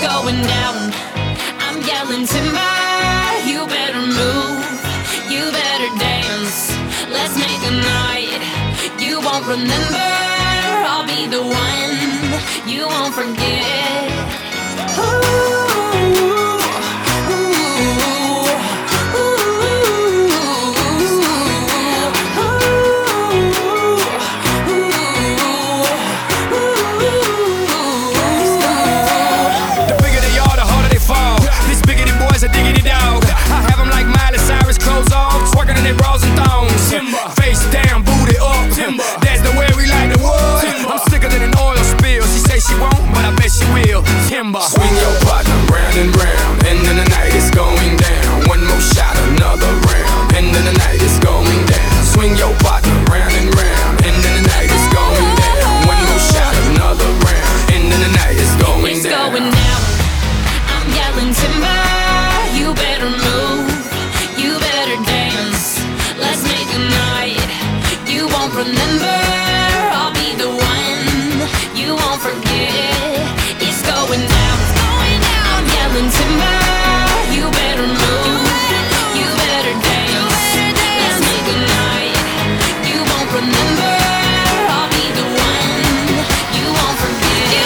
going down. I'm yelling timber, you better move, you better dance. Let's make a night you won't remember. I'll be the one you won't forget. Ooh. A diggity dog. I have them like Miley Cyrus, clothes off, twerking in their bras and thongs. Timber. Face down, booty up. Timber. That's the way we like the wood. Timber. I'm sicker than an oil spill. She say she won't, but I bet she will. Timber. Swing your partner round and round, and then the night is going down. One more shot, another round, and then the night is going down. Swing your partner round and round, and then the night is going down. One more shot, another round, and then the night is going it's down. Going down. I'm yelling timber. You better move, you better dance. Let's make a night you won't remember. I'll be the one you won't forget. It's going down, it's going down. I'm yelling timber. You better move, you better dance. Let's make a night you won't remember. I'll be the one you won't forget.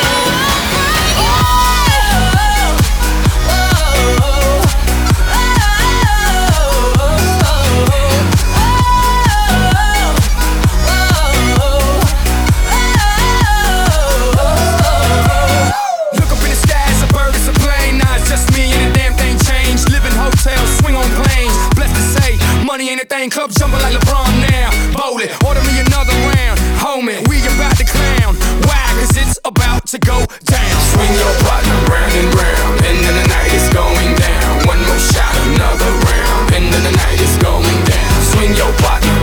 Money ain't a thing, club jumping like LeBron now. Bowling, order me another round. Homie, we about to clown. Why? Cause it's about to go down. Swing your partner round and round, and then the night is going down. One more shot, another round, and then the night is going down. Swing your partner